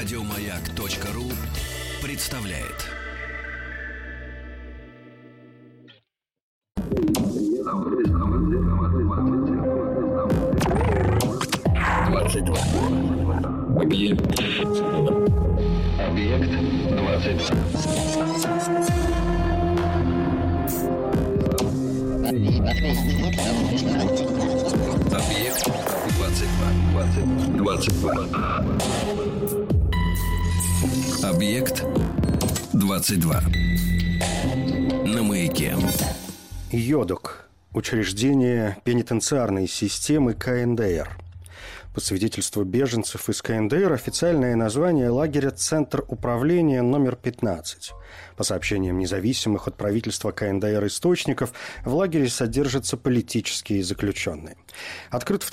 Радиомаяк.ру представляет. Объект 22. Объект 22. Объект 22. На маяке. Йодок. Учреждение пенитенциарной системы КНДР. По свидетельству беженцев из КНДР, официальное название лагеря «Центр управления номер 15». По сообщениям независимых от правительства КНДР источников, в лагере содержатся политические заключенные. Открыт в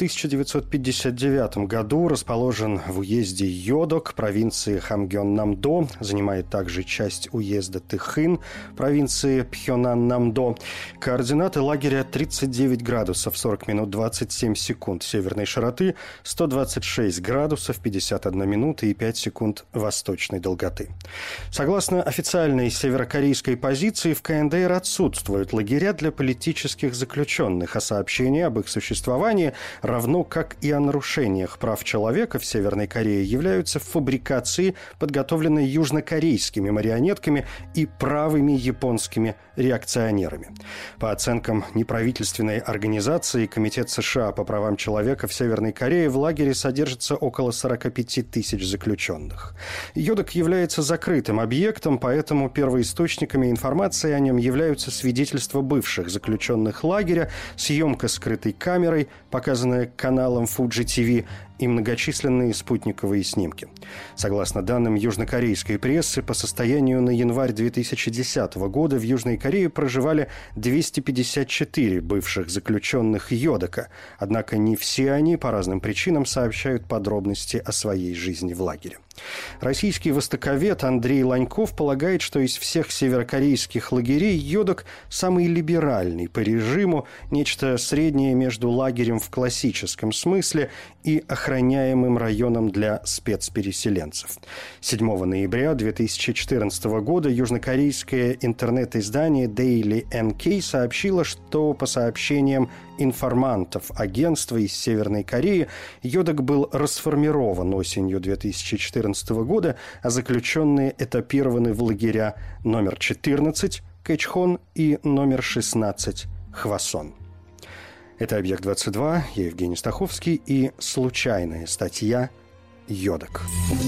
1959 году, расположен в уезде Йодок, провинции Хамгён-Намдо, занимает также часть уезда Тыхын, провинции Пхёнан-Намдо. Координаты лагеря 39 градусов 40 минут 27 секунд северной широты, 126 градусов 51 минута и 5 секунд восточной долготы. Согласно официальной северокорейской позиции, в КНДР отсутствуют лагеря для политических заключенных, а сообщения об их существовании, равно как и о нарушениях прав человека в Северной Корее, являются фабрикацией, подготовленной южнокорейскими марионетками и правыми японскими реакционерами. По оценкам неправительственной организации Комитет США по правам человека в Северной Корее, в лагере содержится около 45 тысяч заключенных. Йодок является закрытым объектом, поэтому первоисточниками информации о нем являются свидетельства бывших заключенных лагеря, съемка скрытой камерой, показанная каналом Fuji TV, и многочисленные спутниковые снимки. Согласно данным южнокорейской прессы, по состоянию на январь 2010 года в Южной Корее проживали 254 бывших заключенных Йодока, однако не все они по разным причинам сообщают подробности о своей жизни в лагере. Российский востоковед Андрей Ланьков полагает, что из всех северокорейских лагерей Йодок самый либеральный по режиму, нечто среднее между лагерем в классическом смысле и охраняемым районом для спецпереселенцев. 7 ноября 2014 года южнокорейское интернет-издание Daily NK сообщило, что по сообщениям информантов агентства из Северной Кореи, Йодок был расформирован осенью 2014 года, а заключенные этапированы в лагеря номер 14 Кэчхон и номер 16 Хвасон. Это «Объект-22», я Евгений Стаховский и случайная статья «Йодок».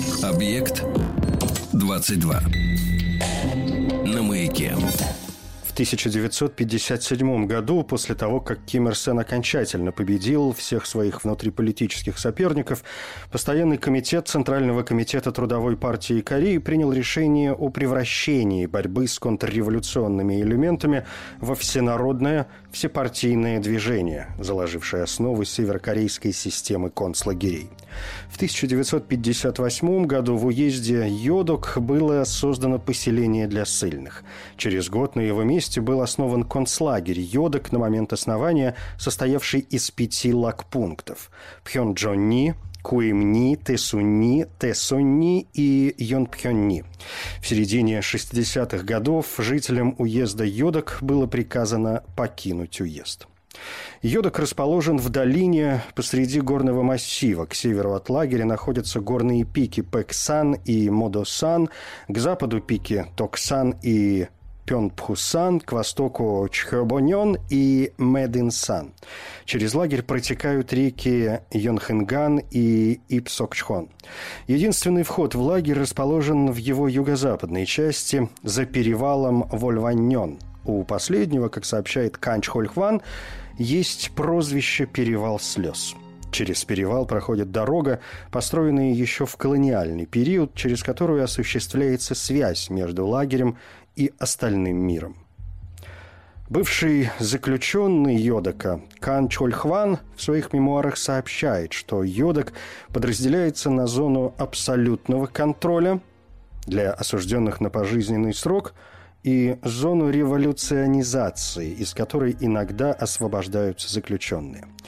«Объект-22». На маяке. В 1957 году, после того, как Ким Ир Сен окончательно победил всех своих внутриполитических соперников, Постоянный комитет Центрального комитета Трудовой партии Кореи принял решение о превращении борьбы с контрреволюционными элементами во всенародное, всепартийное движение, заложившее основы северокорейской системы концлагерей. В 1958 году в уезде Йодок было создано поселение для ссыльных. Через год на его месте был основан концлагерь Йодок, на момент основания состоявший из 5 лагпунктов – Пхёнджонни, Куимни, Тэсунни, Тэсонни и Йонпхённи. В середине 60-х годов жителям уезда Йодок было приказано покинуть уезд. Йодок расположен в долине посреди горного массива. К северу от лагеря находятся горные пики Пэксан и Модосан, к западу пики Токсан и Пёнпхусан, к востоку Чхёбонён и Мэдинсан. Через лагерь протекают реки Йонхэнган и Ипсокчхон. Единственный вход в лагерь расположен в его юго-западной части, за перевалом Вольваньон. У последнего, как сообщает Канчхольхван, есть прозвище «Перевал слез». Через перевал проходит дорога, построенная еще в колониальный период, через которую осуществляется связь между лагерем и остальным миром. Бывший заключенный Йодока Кан Чольхван в своих мемуарах сообщает, что Йодок подразделяется на зону абсолютного контроля для осужденных на пожизненный срок и зону революционизации, из которой иногда освобождаются заключенные.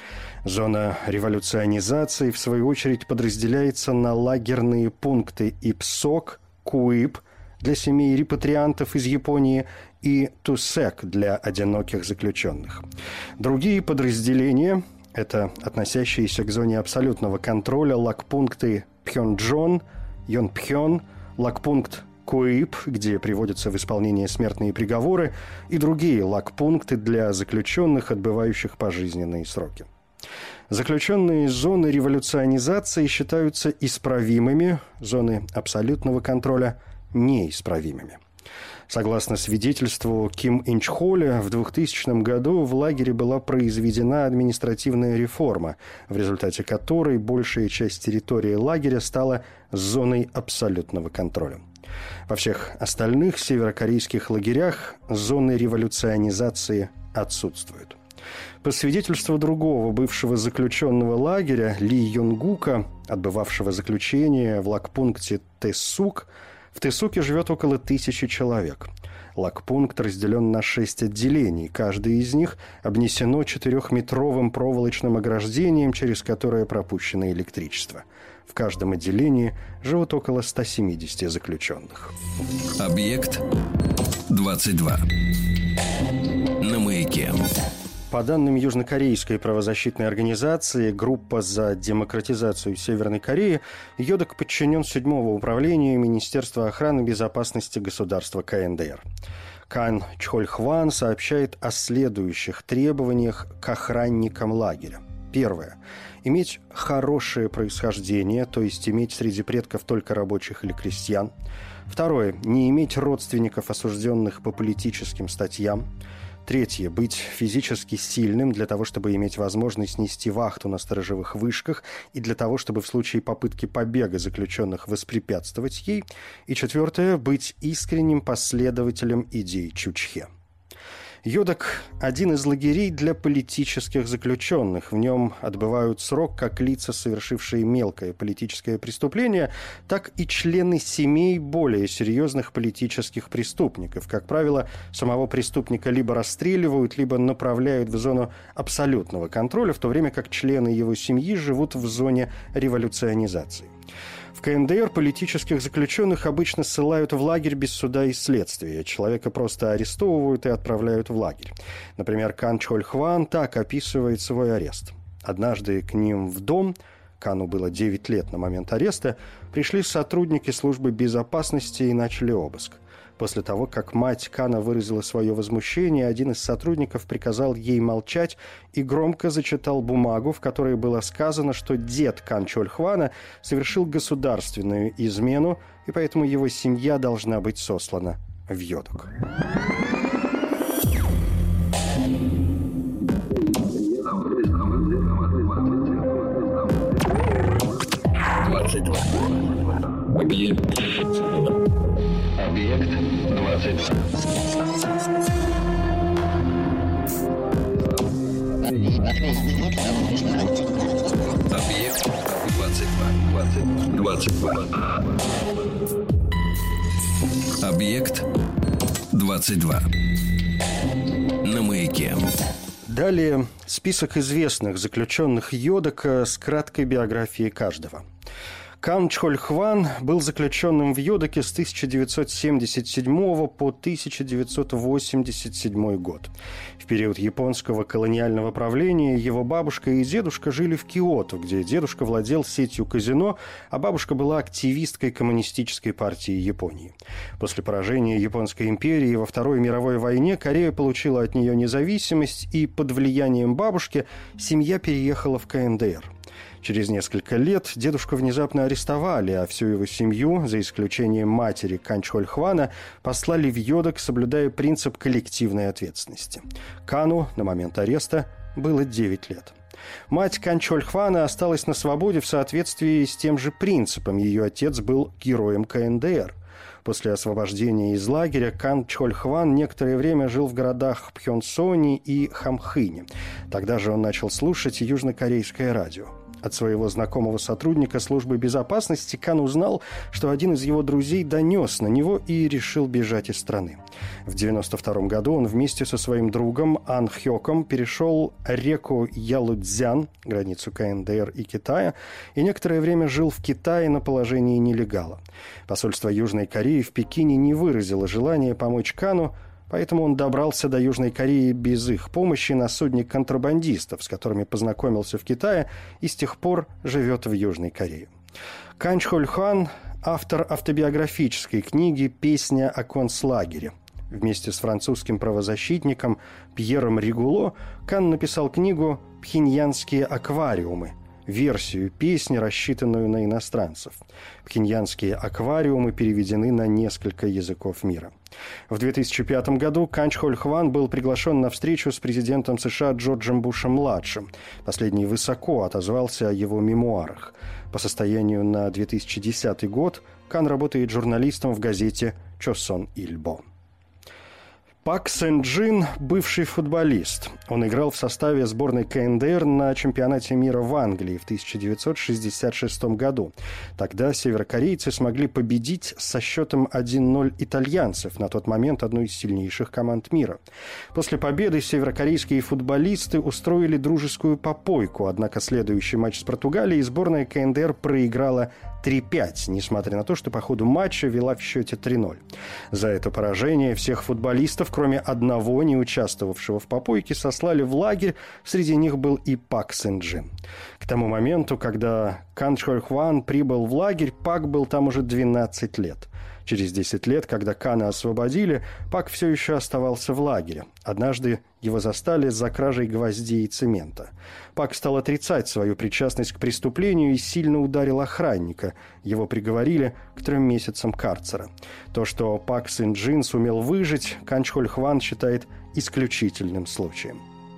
Зона революционизации, в свою очередь, подразделяется на лагерные пункты ИПСОК, КУИП для семей репатриантов из Японии и ТУСЭК для одиноких заключенных. Другие подразделения – это относящиеся к зоне абсолютного контроля лагпункты Пхёнджон, Йонпхён, лагпункт КУИП, где приводятся в исполнение смертные приговоры, и другие лагпункты для заключенных, отбывающих пожизненные сроки. Заключенные из зоны революционизации считаются исправимыми, зоны абсолютного контроля – неисправимыми. Согласно свидетельству Ким Инчхоля, в 2000 году в лагере была произведена административная реформа, в результате которой большая часть территории лагеря стала зоной абсолютного контроля. Во всех остальных северокорейских лагерях зоны революционизации отсутствуют. По свидетельству другого бывшего заключенного лагеря Ли Юнгука, отбывавшего заключение в лагпункте Тэссук, в Тэссуке живет около 1000 человек. Лагпункт разделен на 6 отделений. Каждое из них обнесено 4-метровым проволочным ограждением, через которое пропущено электричество. В каждом отделении живут около 170 заключенных. Объект 22. На Маяке. По данным южнокорейской правозащитной организации «Группа за демократизацию Северной Кореи», Йодок подчинен 7-го управлению Министерства охраны и безопасности государства КНДР. Кан Чхоль-Хван сообщает о следующих требованиях к охранникам лагеря. Первое. Иметь хорошее происхождение, то есть иметь среди предков только рабочих или крестьян. Второе. Не иметь родственников, осужденных по политическим статьям. Третье. Быть физически сильным для того, чтобы иметь возможность нести вахту на сторожевых вышках и для того, чтобы в случае попытки побега заключенных воспрепятствовать ей. И четвертое. Быть искренним последователем идей Чучхе. Йодок – один из лагерей для политических заключенных. В нем отбывают срок как лица, совершившие мелкое политическое преступление, так и члены семей более серьезных политических преступников. Как правило, самого преступника либо расстреливают, либо направляют в зону абсолютного контроля, в то время как члены его семьи живут в зоне революционизации. В КНДР политических заключенных обычно ссылают в лагерь без суда и следствия. Человека просто арестовывают и отправляют в лагерь. Например, Кан Чхоль-Хван так описывает свой арест. Однажды к ним в дом, Кану было 9 лет на момент ареста, пришли сотрудники службы безопасности и начали обыск. После того, как мать Кана выразила свое возмущение, один из сотрудников приказал ей молчать и громко зачитал бумагу, в которой было сказано, что дед Кан Чхоль-Хвана совершил государственную измену, и поэтому его семья должна быть сослана в Йодок. Объект 22. Объект 22. Объект 22. На Маяке. Далее список известных заключенных Йодока с краткой биографией каждого. Кан Чхоль-Хван был заключенным в Йодоке с 1977 по 1987 год. В период японского колониального правления его бабушка и дедушка жили в Киото, где дедушка владел сетью казино, а бабушка была активисткой Коммунистической партии Японии. После поражения Японской империи во Второй мировой войне Корея получила от нее независимость, и под влиянием бабушки семья переехала в КНДР. Через несколько лет дедушку внезапно арестовали, а всю его семью, за исключением матери Кан Чхоль-Хвана, послали в Йодок, соблюдая принцип коллективной ответственности. Кану на момент ареста было 9 лет. Мать Кан Чхоль-Хвана осталась на свободе в соответствии с тем же принципом. Ее отец был героем КНДР. После освобождения из лагеря Кан Чхоль-Хван некоторое время жил в городах Пхёнсоне и Хамхыне. Тогда же он начал слушать южнокорейское радио. От своего знакомого сотрудника службы безопасности Кан узнал, что один из его друзей донес на него и решил бежать из страны. В 1992 году он вместе со своим другом Ан Хёком перешел реку Ялудзян, границу КНДР и Китая, и некоторое время жил в Китае на положении нелегала. Посольство Южной Кореи в Пекине не выразило желания помочь Кану, поэтому он добрался до Южной Кореи без их помощи на судне контрабандистов, с которыми познакомился в Китае и с тех пор живет в Южной Корее. Кан Чхоль-хан – автор автобиографической книги «Песня о концлагере». Вместе с французским правозащитником Пьером Ригуло Кан написал книгу «Пхеньянские аквариумы», версию песни, рассчитанную на иностранцев. Пхеньянские аквариумы переведены на несколько языков мира. В 2005 году Кан Чхоль-хан был приглашен на встречу с президентом США Джорджем Бушем-младшим. Последний высоко отозвался о его мемуарах. По состоянию на 2010 год Кан работает журналистом в газете «Чосон Ильбо». Пак Сэн-джин – бывший футболист. Он играл в составе сборной КНДР на чемпионате мира в Англии в 1966 году. Тогда северокорейцы смогли победить со счетом 1-0 итальянцев, на тот момент одной из сильнейших команд мира. После победы северокорейские футболисты устроили дружескую попойку, однако следующий матч с Португалией сборная КНДР проиграла 3-5, несмотря на то, что по ходу матча вела в счете 3-0. За это поражение всех футболистов, кроме одного, не участвовавшего в попойке, сослали в лагерь, среди них был и Пак Сэн-джин. К тому моменту, когда Кан Чхоль-хан прибыл в лагерь, Пак был там уже 12 лет. Через 10 лет, когда Кана освободили, Пак все еще оставался в лагере. Однажды его застали за кражей гвоздей и цемента. Пак стал отрицать свою причастность к преступлению и сильно ударил охранника. Его приговорили к 3 месяцам карцера. То, что Пак Сэн-джин сумел выжить, Кан Чхоль-хан считает исключительным случаем.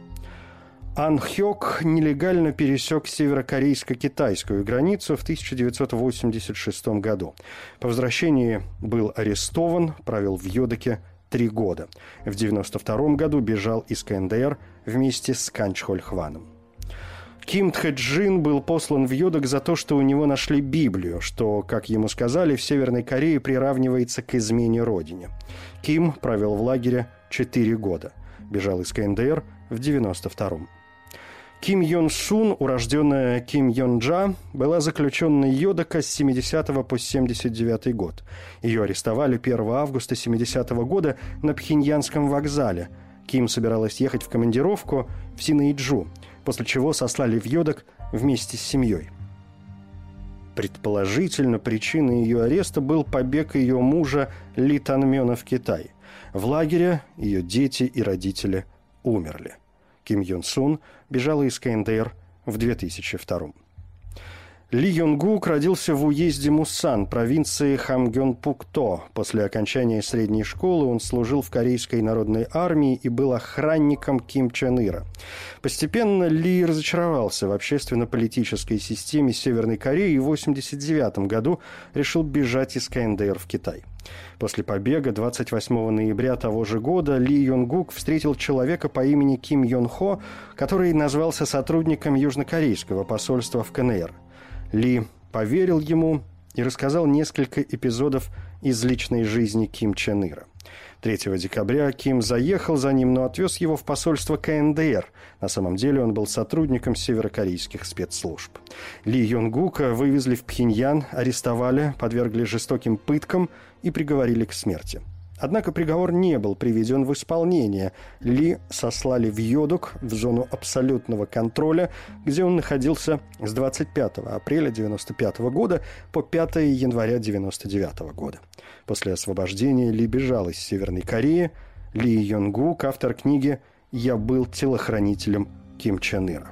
Ан Хёк нелегально пересек северокорейско-китайскую границу в 1986 году. По возвращении был арестован, провел в Йодоке 3 года. В 1992 году бежал из КНДР вместе с Кан Чхоль-ханом. Ким Тхэ-джин был послан в Йодок за то, что у него нашли Библию, что, как ему сказали, в Северной Корее приравнивается к измене родине. Ким провел в лагере 4 года. Бежал из КНДР в 1992-м. Ким Йон Сун, урожденная Ким Йон Джа, была заключенной Йодока с 70 по 79 год. Ее арестовали 1 августа 70 года на Пхеньянском вокзале. Ким собиралась ехать в командировку в Синэйджу, после чего сослали в Йодок вместе с семьей. Предположительно, причиной ее ареста был побег ее мужа Ли Танмёна в Китай. В лагере ее дети и родители умерли. Ким Йон Сун бежала из КНДР в 2002. Ли Йон-гук родился в уезде Мусан, провинции Хамгён-пукто. После окончания средней школы он служил в Корейской народной армии и был охранником Ким Чен Ира. Постепенно Ли разочаровался в общественно-политической системе Северной Кореи и в 1989 году решил бежать из КНДР в Китай. После побега 28 ноября того же года Ли Йон-гук встретил человека по имени Ким Йон-хо, который назвался сотрудником южнокорейского посольства в КНР. Ли поверил ему и рассказал несколько эпизодов из личной жизни Ким Чен Ира. 3 декабря Ким заехал за ним, но отвез его в посольство КНДР. На самом деле он был сотрудником северокорейских спецслужб. Ли Йон-гука вывезли в Пхеньян, арестовали, подвергли жестоким пыткам и приговорили к смерти. Однако приговор не был приведен в исполнение. Ли сослали в Йодок, в зону абсолютного контроля, где он находился с 25 апреля 1995 года по 5 января 1999 года. После освобождения Ли бежал из Северной Кореи. Ли Йон-гук, автор книги «Я был телохранителем Ким Чен Ира».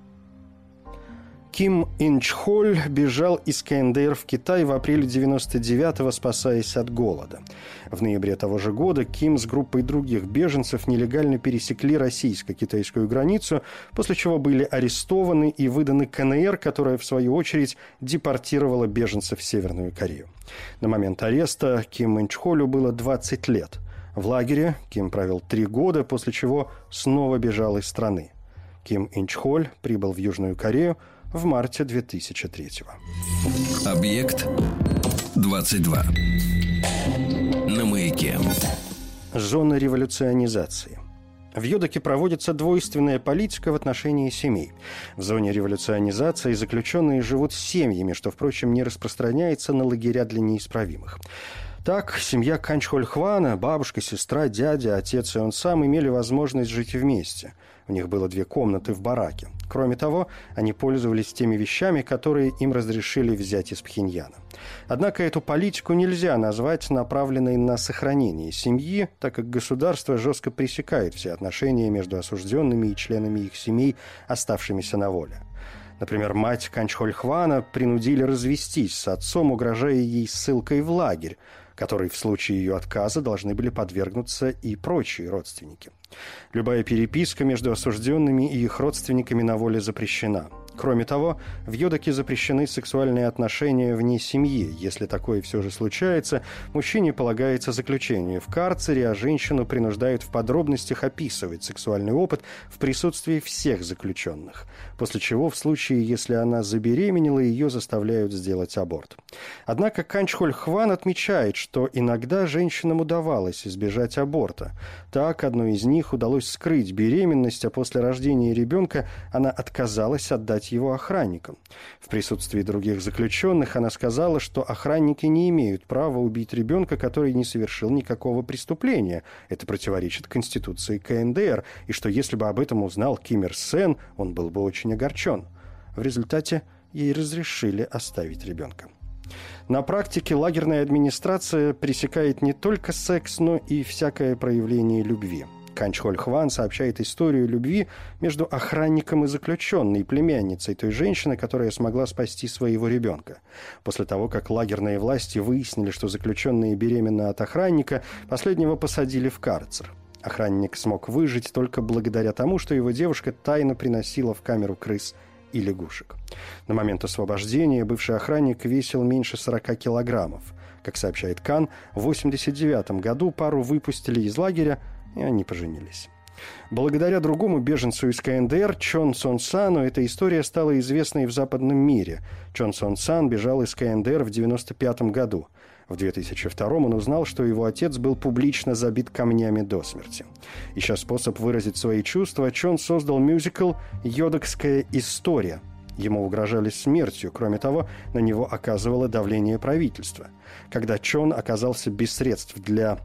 Ким Ин-чхоль бежал из КНДР в Китай в апреле 1999-го, спасаясь от голода. В ноябре того же года Ким с группой других беженцев нелегально пересекли российско-китайскую границу, после чего были арестованы и выданы КНР, которая, в свою очередь, депортировала беженцев в Северную Корею. На момент ареста Ким Ин-чхолю было 20 лет. В лагере Ким провел 3 года, после чего снова бежал из страны. Ким Ин-чхоль прибыл в Южную Корею в марте 2003-го. Объект 22. На маяке. Зона революционизации. В Йодоке проводится двойственная политика в отношении семей. В зоне революционизации заключенные живут с семьями, что, впрочем, не распространяется на лагеря для неисправимых. Так, семья Канчхольхвана, бабушка, сестра, дядя, отец и он сам имели возможность жить вместе. У них было 2 комнаты в бараке. Кроме того, они пользовались теми вещами, которые им разрешили взять из Пхеньяна. Однако эту политику нельзя назвать направленной на сохранение семьи, так как государство жестко пресекает все отношения между осужденными и членами их семей, оставшимися на воле. Например, мать Канчхольхвана принудили развестись с отцом, угрожая ей ссылкой в лагерь, которой в случае ее отказа должны были подвергнуться и прочие родственники. Любая переписка между осужденными и их родственниками на воле запрещена. Кроме того, в Йодоке запрещены сексуальные отношения вне семьи. Если такое все же случается, мужчине полагается заключение в карцере, а женщину принуждают в подробностях описывать сексуальный опыт в присутствии всех заключенных. После чего, в случае, если она забеременела, ее заставляют сделать аборт. Однако Канчхольхван отмечает, что иногда женщинам удавалось избежать аборта. Так, одной из них удалось скрыть беременность, а после рождения ребенка она отказалась отдать его охранникам. В присутствии других заключенных она сказала, что охранники не имеют права убить ребенка, который не совершил никакого преступления. Это противоречит Конституции КНДР, и что если бы об этом узнал Ким Ир Сен, он был бы очень огорчен. В результате ей разрешили оставить ребенка. На практике лагерная администрация пресекает не только секс, но и всякое проявление любви. Канчхольхван сообщает историю любви между охранником и заключенной, племянницей той женщины, которая смогла спасти своего ребенка. После того, как лагерные власти выяснили, что заключенная беременна от охранника, последнего посадили в карцер. Охранник смог выжить только благодаря тому, что его девушка тайно приносила в камеру крыс и лягушек. На момент освобождения бывший охранник весил меньше 40 килограммов. Как сообщает Кан, в 1989 году пару выпустили из лагеря, и они поженились. Благодаря другому беженцу из КНДР, Чон Сон Сану, эта история стала известной в западном мире. Чон Сон Сан бежал из КНДР в 1995 году. В 2002 он узнал, что его отец был публично забит камнями до смерти. Ища способ выразить свои чувства, Чон создал мюзикл «Йодокская история». Ему угрожали смертью. Кроме того, на него оказывало давление правительства. Когда Чон оказался без средств для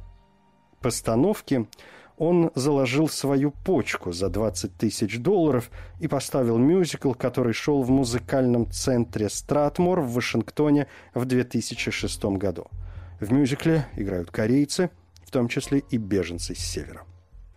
постановки, он заложил свою почку за $20 тысяч и поставил мюзикл, который шел в музыкальном центре Стратмор в Вашингтоне в 2006 году. В мюзикле играют корейцы, в том числе и беженцы с севера.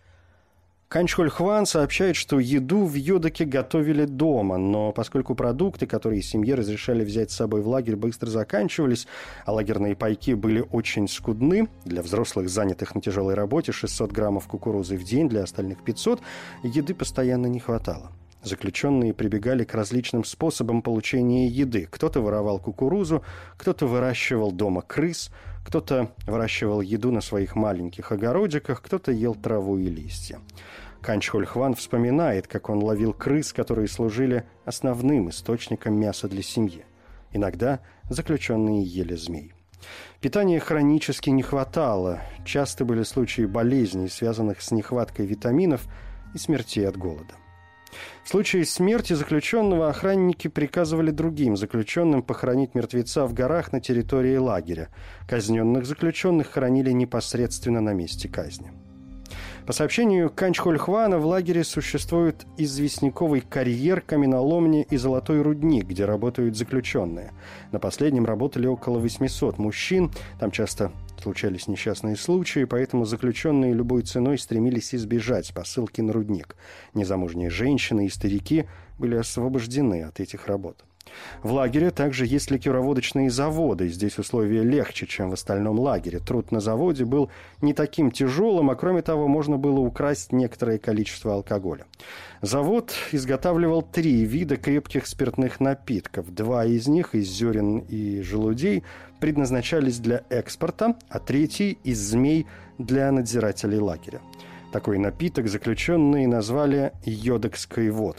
Канчхольхван сообщает, что еду в Йодоке готовили дома, но поскольку продукты, которые семье разрешали взять с собой в лагерь, быстро заканчивались, а лагерные пайки были очень скудны, для взрослых, занятых на тяжелой работе, 600 граммов кукурузы в день, для остальных 500, еды постоянно не хватало. Заключенные прибегали к различным способам получения еды. Кто-то воровал кукурузу, кто-то выращивал дома крыс, кто-то выращивал еду на своих маленьких огородиках, кто-то ел траву и листья. Канчхольхван вспоминает, как он ловил крыс, которые служили основным источником мяса для семьи. Иногда заключенные ели змей. Питания хронически не хватало. Часто были случаи болезней, связанных с нехваткой витаминов и смертей от голода. В случае смерти заключенного охранники приказывали другим заключенным похоронить мертвеца в горах на территории лагеря. Казненных заключенных хоронили непосредственно на месте казни. По сообщению Канчхольхвана, в лагере существует известняковый карьер, каменоломня и золотой рудник, где работают заключенные. На последнем работали около 800 мужчин. Там часто случались несчастные случаи, поэтому заключенные любой ценой стремились избежать посылки на рудник. Незамужние женщины и старики были освобождены от этих работ. В лагере также есть ликероводочные заводы. Здесь условия легче, чем в остальном лагере. Труд на заводе был не таким тяжелым, а кроме того, можно было украсть некоторое количество алкоголя. Завод изготавливал 3 вида крепких спиртных напитков. 2 из них, из зерен и желудей, предназначались для экспорта, а 3 из змей для надзирателей лагеря. Такой напиток заключенные назвали йодокской водкой.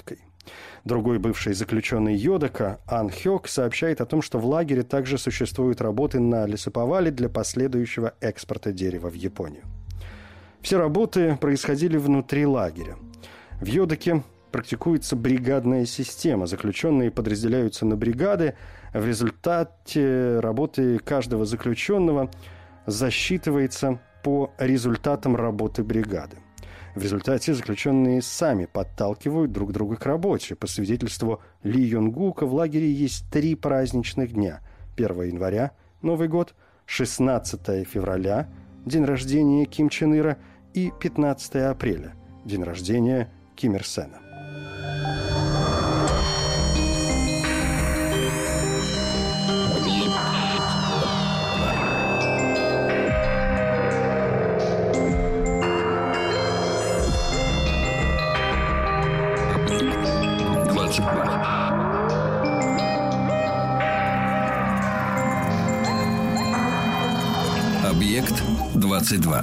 Другой бывший заключенный Йодока, Ан Хёк, сообщает о том, что в лагере также существуют работы на лесоповале для последующего экспорта дерева в Японию. Все работы происходили внутри лагеря. В Йодоке практикуется бригадная система. Заключенные подразделяются на бригады. В результате работы каждого заключенного засчитывается по результатам работы бригады. В результате заключенные сами подталкивают друг друга к работе. По свидетельству Ли Юнгука, в лагере есть 3 праздничных дня. 1 января – Новый год, 16 февраля – день рождения Ким Чен Ира и 15 апреля – день рождения Ким Ир Сена. Объект 22.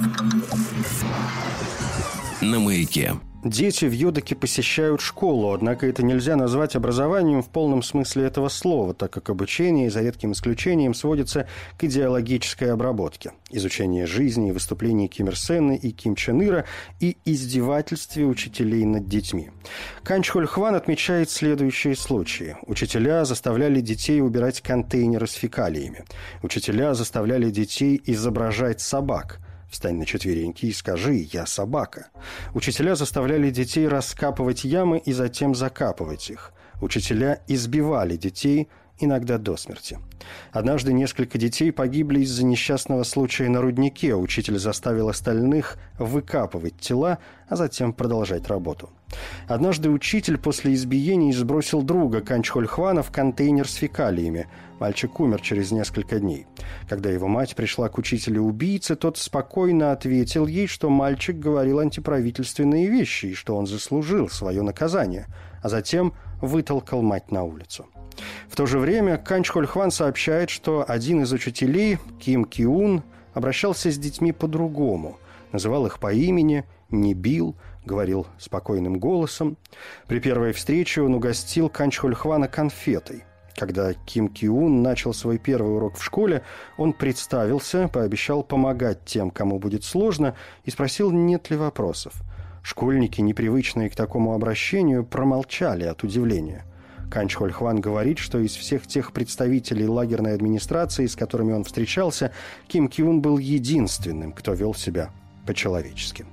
На маяке. Дети в Йодоке посещают школу, однако это нельзя назвать образованием в полном смысле этого слова, так как обучение, за редким исключением, сводится к идеологической обработке. Изучение жизни и выступлений Ким Ир Сена и Ким Чен Ира и издевательстве учителей над детьми. Кан Чхоль Хван отмечает следующие случаи. Учителя заставляли детей убирать контейнеры с фекалиями. Учителя заставляли детей изображать собак. «Встань на четвереньки и скажи: я собака». Учителя заставляли детей раскапывать ямы и затем закапывать их. Учителя избивали детей, иногда до смерти. Однажды несколько детей погибли из-за несчастного случая на руднике. Учитель заставил остальных выкапывать тела, а затем продолжать работу. Однажды учитель после избиений сбросил друга Кан Чхоль Хвана в контейнер с фекалиями. Мальчик умер через несколько дней. Когда его мать пришла к учителю-убийце, тот спокойно ответил ей, что мальчик говорил антиправительственные вещи и что он заслужил свое наказание, а затем вытолкал мать на улицу. В то же время Кан Чхоль Хван сообщает, что один из учителей, Ким Ки-ун, обращался с детьми по-другому, называл их по имени, не бил, говорил спокойным голосом. При первой встрече он угостил Кан Чхоль Хвана конфетой. Когда Ким Ки-ун начал свой первый урок в школе, он представился, пообещал помогать тем, кому будет сложно, и спросил, нет ли вопросов. Школьники, непривычные к такому обращению, промолчали от удивления. Кан Чхоль Хван говорит, что из всех тех представителей лагерной администрации, с которыми он встречался, Ким Ки-ун был единственным, кто вел себя по-человечески.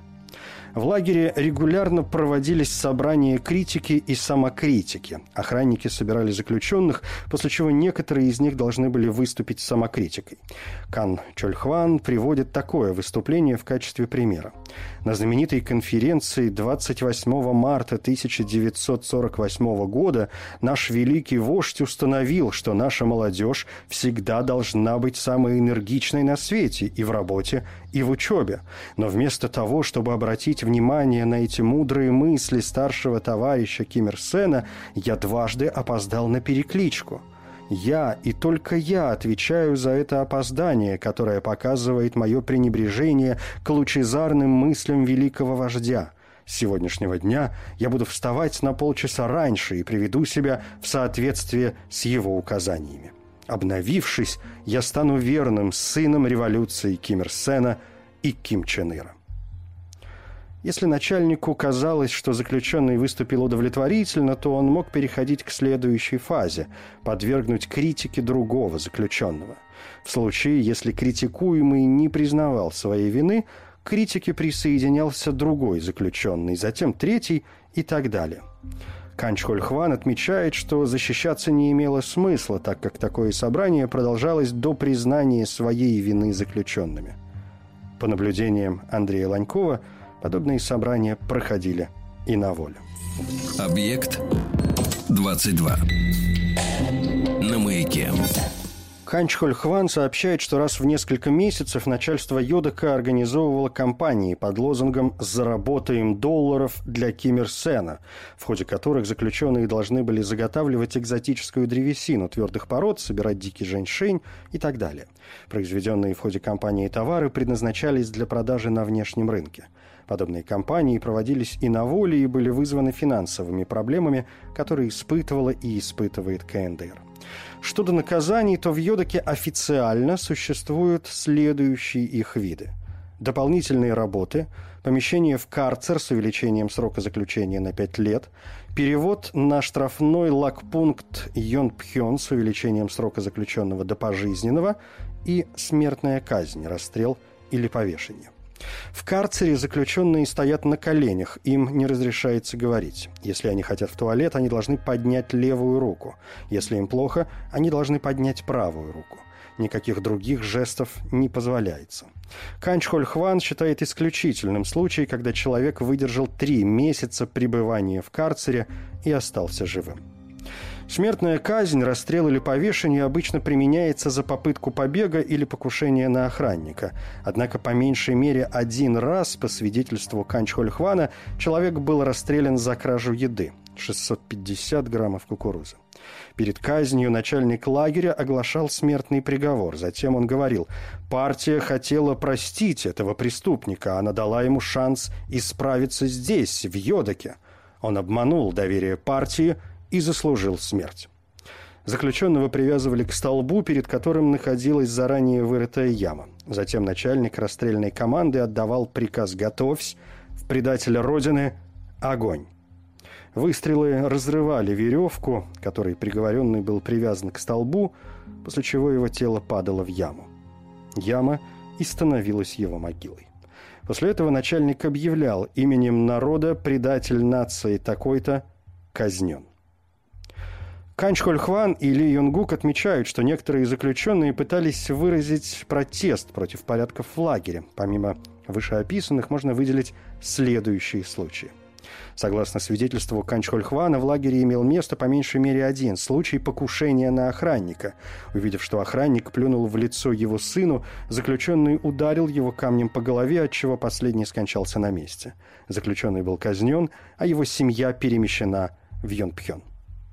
В лагере регулярно проводились собрания критики и самокритики. Охранники собирали заключенных, после чего некоторые из них должны были выступить с самокритикой. Кан Чхоль Хван приводит такое выступление в качестве примера. На знаменитой конференции 28 марта 1948 года наш великий вождь установил, что наша молодежь всегда должна быть самой энергичной на свете и в работе, и в учебе. Но вместо того, чтобы обратить внимание на эти мудрые мысли старшего товарища Ким Ир Сена, я дважды опоздал на перекличку. Я и только я отвечаю за это опоздание, которое показывает мое пренебрежение к лучезарным мыслям великого вождя. С сегодняшнего дня я буду вставать на полчаса раньше и приведу себя в соответствие с его указаниями. Обновившись, я стану верным сыном революции Ким Ир Сена и Ким Чен Ира. Если начальнику казалось, что заключенный выступил удовлетворительно, то он мог переходить к следующей фазе – подвергнуть критике другого заключенного. В случае, если критикуемый не признавал своей вины, к критике присоединялся другой заключенный, затем третий и так далее. Кан Чхоль Хван отмечает, что защищаться не имело смысла, так как такое собрание продолжалось до признания своей вины заключенными. По наблюдениям Андрея Ланькова, подобные собрания проходили и на воле. Объект 22. На маяке. Кан Чхоль Хван сообщает, что раз в несколько месяцев начальство Йодока организовывало кампании под лозунгом «Заработаем долларов для Ким Ир Сена», в ходе которых заключенные должны были заготавливать экзотическую древесину твердых пород, собирать дикий женьшень и так далее. Произведенные в ходе кампании товары предназначались для продажи на внешнем рынке. Подобные кампании проводились и на воле, и были вызваны финансовыми проблемами, которые испытывала и испытывает КНДР. Что до наказаний, то в Йодоке официально существуют следующие их виды. Дополнительные работы, помещение в карцер с увеличением срока заключения на 5 лет, перевод на штрафной лагпункт Йонпхён с увеличением срока заключенного до пожизненного и смертная казнь, расстрел или повешение. В карцере заключенные стоят на коленях, им не разрешается говорить. Если они хотят в туалет, они должны поднять левую руку. Если им плохо, они должны поднять правую руку. Никаких других жестов не позволяется. Канчхоль-Хван считает исключительным случай, когда человек выдержал 3 месяца пребывания в карцере и остался живым. Смертная казнь, расстрел или повешение обычно применяется за попытку побега или покушение на охранника. Однако по меньшей мере 1 раз, по свидетельству Канчхоль-Хвана, человек был расстрелян за кражу еды – 650 граммов кукурузы. Перед казнью начальник лагеря оглашал смертный приговор. Затем он говорил: «Партия хотела простить этого преступника, она дала ему шанс исправиться здесь, в Йодоке. Он обманул доверие партии и заслужил смерть». Заключенного привязывали к столбу, перед которым находилась заранее вырытая яма. Затем начальник расстрельной команды отдавал приказ «Готовься! В предателя Родины огонь!». Выстрелы разрывали веревку, которой приговоренный был привязан к столбу, после чего его тело падало в яму. Яма и становилась его могилой. После этого начальник объявлял: именем народа предатель нации такой-то казнен. Канчхоль-Хван и Ли Йонгук отмечают, что некоторые заключенные пытались выразить протест против порядков в лагере. Помимо вышеописанных можно выделить следующие случаи. Согласно свидетельству Канчхоль-Хвана, в лагере имел место по меньшей мере 1 случай покушения на охранника. Увидев, что охранник плюнул в лицо его сыну, заключенный ударил его камнем по голове, отчего последний скончался на месте. Заключенный был казнен, а его семья перемещена в Йонпхён.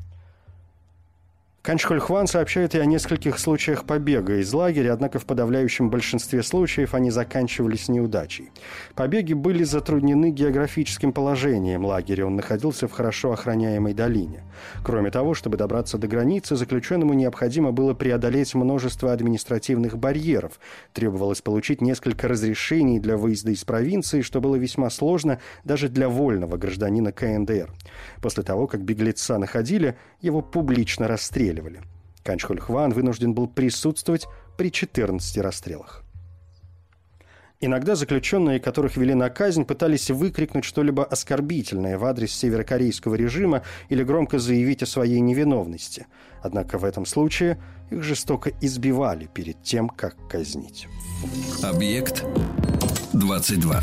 Канчхоль-Хван сообщает и о нескольких случаях побега из лагеря, однако в подавляющем большинстве случаев они заканчивались неудачей. Побеги были затруднены географическим положением лагеря, он находился в хорошо охраняемой долине. Кроме того, чтобы добраться до границы, заключенному необходимо было преодолеть множество административных барьеров. Требовалось получить несколько разрешений для выезда из провинции, что было весьма сложно даже для вольного гражданина КНДР. После того, как беглеца находили, его публично расстреливали. Канчхоль-Хван вынужден был присутствовать при 14 расстрелах. Иногда заключенные, которых вели на казнь, пытались выкрикнуть что-либо оскорбительное в адрес северокорейского режима или громко заявить о своей невиновности. Однако в этом случае их жестоко избивали перед тем, как казнить. Объект 22.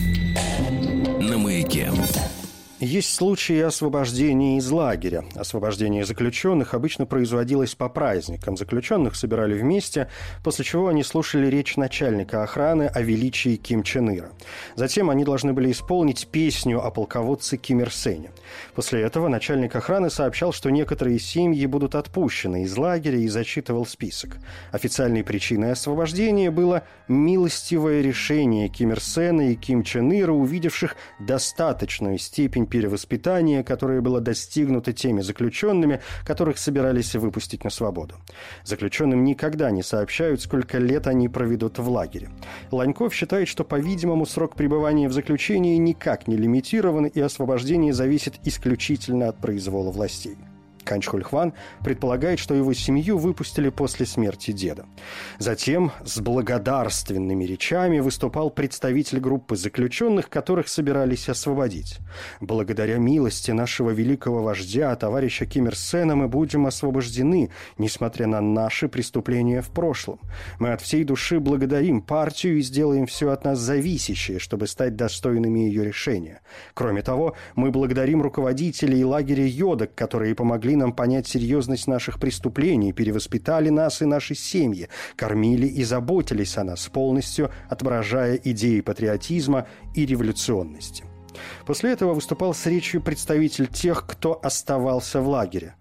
На маяке. Есть случаи освобождения из лагеря. Освобождение заключенных обычно производилось по праздникам. Заключенных собирали вместе, после чего они слушали речь начальника охраны о величии Ким Чен Ира. Затем они должны были исполнить песню о полководце Ким Ир Сене. После этого начальник охраны сообщал, что некоторые семьи будут отпущены из лагеря, и зачитывал список. Официальной причиной освобождения было милостивое решение Ким Ир Сена и Ким Чен Ира, увидевших достаточную степень перевоспитания, которое было достигнуто теми заключенными, которых собирались выпустить на свободу. Заключенным никогда не сообщают, сколько лет они проведут в лагере. Ланьков считает, что, по-видимому, срок пребывания в заключении никак не лимитирован, и освобождение зависит исключительно от произвола властей. Канчхоль-Хван предполагает, что его семью выпустили после смерти деда. Затем с благодарственными речами выступал представитель группы заключенных, которых собирались освободить. «Благодаря милости нашего великого вождя, товарища Ким Ир Сена, мы будем освобождены, несмотря на наши преступления в прошлом. Мы от всей души благодарим партию и сделаем все от нас зависящее, чтобы стать достойными ее решения. Кроме того, мы благодарим руководителей лагеря Йодок, которые помогли нам понять серьезность наших преступлений, перевоспитали нас и наши семьи, кормили и заботились о нас, полностью отображая идеи патриотизма и революционности». После этого выступал с речью представитель тех, кто оставался в лагере.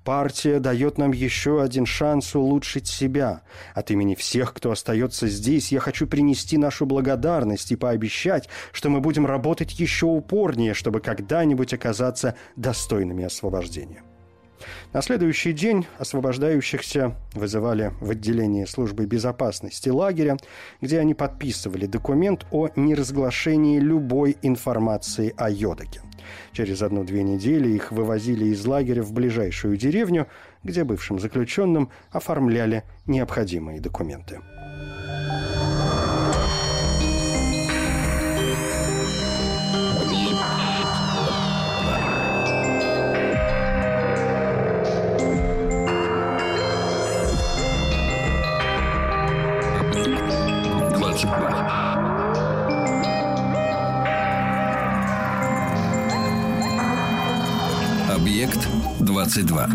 Партия дает нам еще один шанс улучшить себя. От имени всех, кто остается здесь, я хочу принести нашу благодарность и пообещать, что мы будем работать еще упорнее, чтобы когда-нибудь оказаться достойными освобождения». На следующий день освобождающихся вызывали в отделение службы безопасности лагеря, где они подписывали документ о неразглашении любой информации о Йодоке. Через 1-2 недели их вывозили из лагеря в ближайшую деревню, где бывшим заключенным оформляли необходимые документы. Объект 22.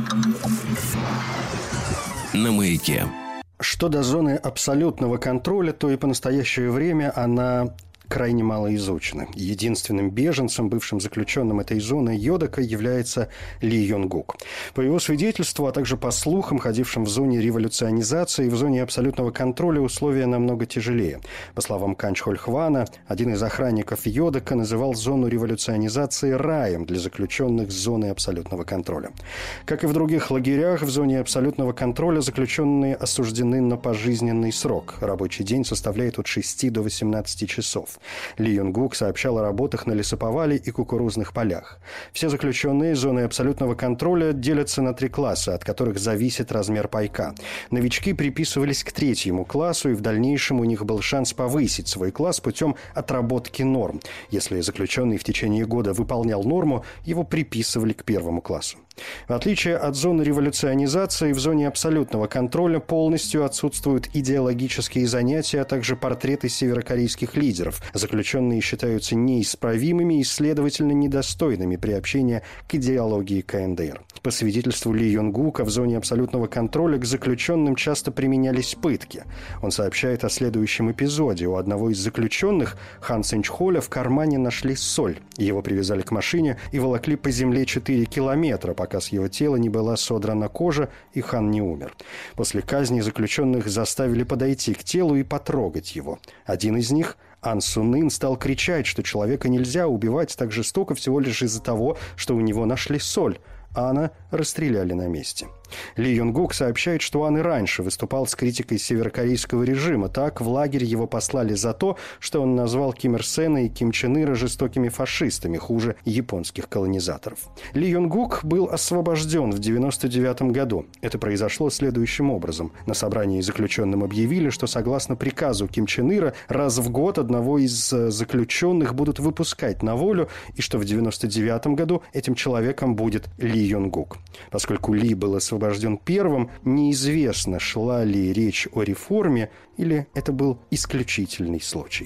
На маяке. Что до зоны абсолютного контроля, то и по настоящее время она крайне мало изучена. Единственным беженцем, бывшим заключенным этой зоны Йодока, является Ли Йон-гук. По его свидетельству, а также по слухам, ходившим в зоне революционизации, в зоне абсолютного контроля условия намного тяжелее. По словам Кан Чхоль-хвана, один из охранников Йодока называл зону революционизации раем для заключенных с зоны абсолютного контроля. Как и в других лагерях, в зоне абсолютного контроля заключенные осуждены на пожизненный срок. Рабочий день составляет от 6 до 18 часов. Ли Йон-гук сообщал о работах на лесоповале и кукурузных полях. Все заключенные зоны абсолютного контроля делятся на 3 класса, от которых зависит размер пайка. Новички приписывались к 3-му классу, и в дальнейшем у них был шанс повысить свой класс путем отработки норм. Если заключенный в течение года выполнял норму, его приписывали к 1-му классу. В отличие от зоны революционизации, в зоне абсолютного контроля полностью отсутствуют идеологические занятия, а также портреты северокорейских лидеров. Заключенные считаются неисправимыми и, следовательно, недостойными приобщения к идеологии КНДР. По свидетельству Ли Йон-гука, в зоне абсолютного контроля к заключенным часто применялись пытки. Он сообщает о следующем эпизоде. У одного из заключенных, Хан Сэнчхоля, в кармане нашли соль. Его привязали к машине и волокли по земле 4 километра, пока с его тела не была содрана кожа, и Хан не умер. После казни заключенных заставили подойти к телу и потрогать его. Один из них, Ан Сун-ын, стал кричать, что человека нельзя убивать так жестоко всего лишь из-за того, что у него нашли соль. Ана расстреляли на месте. Ли Йон-гук сообщает, что Ан и раньше выступал с критикой северокорейского режима. Так, в лагерь его послали за то, что он назвал Ким Ир Сена и Ким Чен Ира жестокими фашистами, хуже японских колонизаторов. Ли Йон-гук был освобожден в 1999 году. Это произошло следующим образом. На собрании заключенным объявили, что согласно приказу Ким Чен Ира раз в год одного из заключенных будут выпускать на волю, и что в 1999 году этим человеком будет Ли Йон-гук. Поскольку Ли был освобожден первым, неизвестно, шла ли речь о реформе или это был исключительный случай.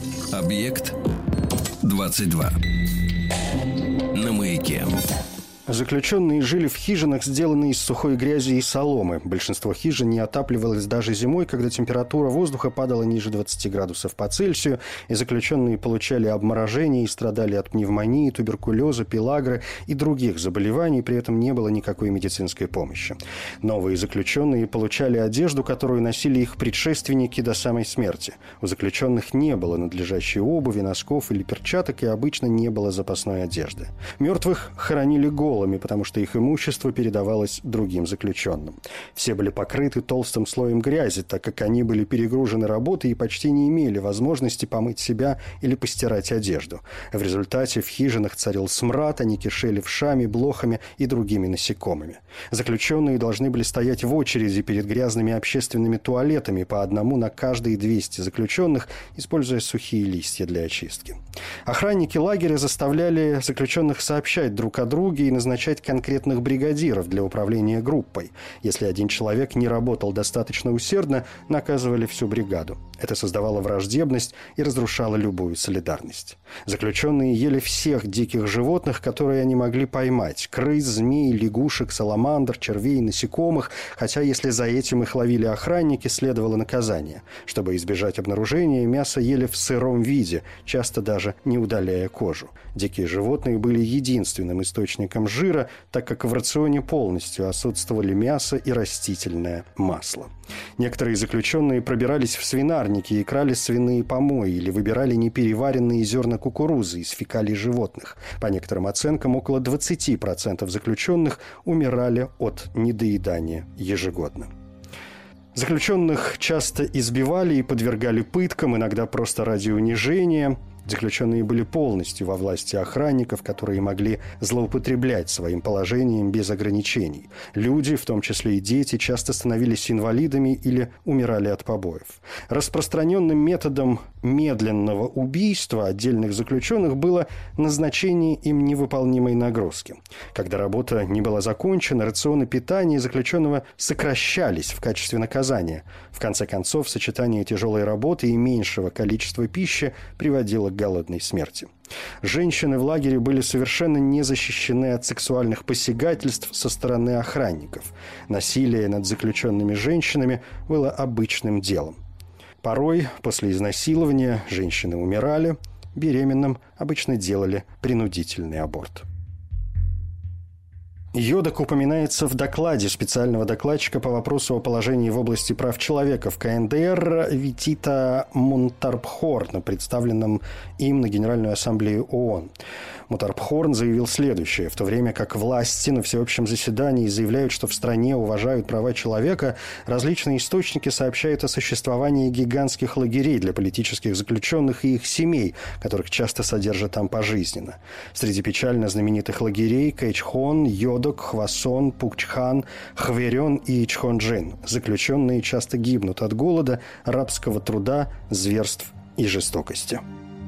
Объект 22. На маяке. Заключенные жили в хижинах, сделанных из сухой грязи и соломы. Большинство хижин не отапливалось даже зимой, когда температура воздуха падала ниже 20 градусов по Цельсию, и заключенные получали обморожение и страдали от пневмонии, туберкулеза, пелагры и других заболеваний, при этом не было никакой медицинской помощи. Новые заключенные получали одежду, которую носили их предшественники до самой смерти. У заключенных не было надлежащей обуви, носков или перчаток, и обычно не было запасной одежды. Мертвых хоронили голыми, потому что их имущество передавалось другим заключенным. Все были покрыты толстым слоем грязи, так как они были перегружены работой и почти не имели возможности помыть себя или постирать одежду. В результате в хижинах царил смрад, они кишели вшами, блохами и другими насекомыми. Заключенные должны были стоять в очереди перед грязными общественными туалетами по одному на каждые 200 заключенных, используя сухие листья для очистки. Охранники лагеря заставляли заключенных сообщать друг о друге и назначать конкретных бригадиров для управления группой. Если один человек не работал достаточно усердно, наказывали всю бригаду. Это создавало враждебность и разрушало любую солидарность. Заключенные ели всех диких животных, которые они могли поймать: крыс, змей, лягушек, саламандр, червей, насекомых, хотя если за этим их ловили охранники, следовало наказание. Чтобы избежать обнаружения, мясо ели в сыром виде, часто даже даже не удаляя кожу. Дикие животные были единственным источником жира, так как в рационе полностью отсутствовали мясо и растительное масло. Некоторые заключенные пробирались в свинарники и крали свиные помои или выбирали непереваренные зерна кукурузы из фекалий животных. По некоторым оценкам, около 20% заключенных умирали от недоедания ежегодно. Заключенных часто избивали и подвергали пыткам, иногда просто ради унижения. Заключенные были полностью во власти охранников, которые могли злоупотреблять своим положением без ограничений. Люди, в том числе и дети, часто становились инвалидами или умирали от побоев. Распространенным методом медленного убийства отдельных заключенных было назначение им невыполнимой нагрузки. Когда работа не была закончена, рационы питания заключенного сокращались в качестве наказания. В конце концов, сочетание тяжелой работы и меньшего количества пищи приводило к голодной смерти. Женщины в лагере были совершенно не защищены от сексуальных посягательств со стороны охранников. Насилие над заключенными женщинами было обычным делом. Порой после изнасилования женщины умирали, беременным обычно делали принудительный аборт. Йодок упоминается в докладе специального докладчика по вопросу о положении в области прав человека в КНДР Витита Мутарбхорна, представленном им на Генеральную ассамблею ООН. Мутарбхорн заявил следующее. В то время как власти на всеобщем заседании заявляют, что в стране уважают права человека, различные источники сообщают о существовании гигантских лагерей для политических заключенных и их семей, которых часто содержат там пожизненно. Среди печально знаменитых лагерей Кэчхон, Йодок, Хвасон, Пукчхан, Хверен и Чхонджин. Заключенные часто гибнут от голода, рабского труда, зверств и жестокости.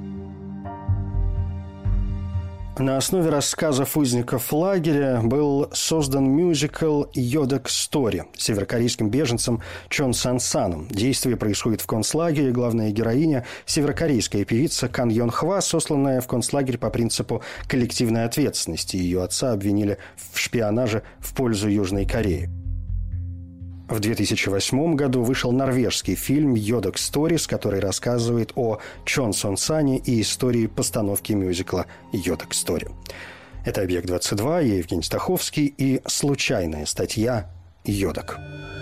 На основе рассказов узников лагеря был создан мюзикл «Йодок Стори» северокорейским беженцем Чон Сан Саном. Действие происходит в концлагере. Главная героиня – северокорейская певица Кан Йон Хва, сосланная в концлагерь по принципу коллективной ответственности. Ее отца обвинили в шпионаже в пользу Южной Кореи. В 2008 году вышел норвежский фильм «Йодок Сторис», который рассказывает о Чон Сон Сане и истории постановки мюзикла «Йодок Стори». Это «Объект-22», я Евгений Стаховский и случайная статья «Йодок».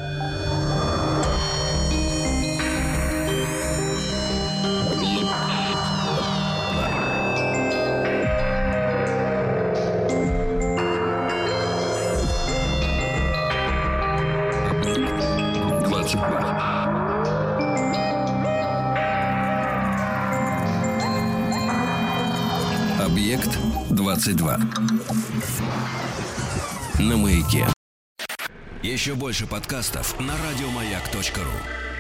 Объект-22. На маяке. Еще больше подкастов на радиомаяк.ру.